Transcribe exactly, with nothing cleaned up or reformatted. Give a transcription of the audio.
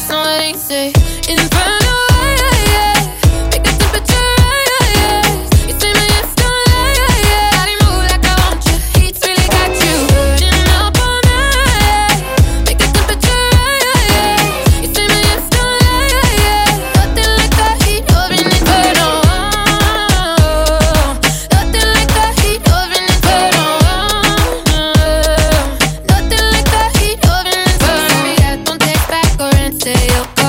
That's not what they say. Inferno, yeah, yeah. Make a temperature rise, yeah. You say my hips don't lie, yeah, yeah. Body move like I want you. Heat's really got you burning up all night. Make a temperature rise, yeah. You say my hips don't lie, yeah, yeah. Nothing like the heat of an inferno. Nothing like the heat of an inferno. Nothing like the heat of an inferno. Don't take back or say you'll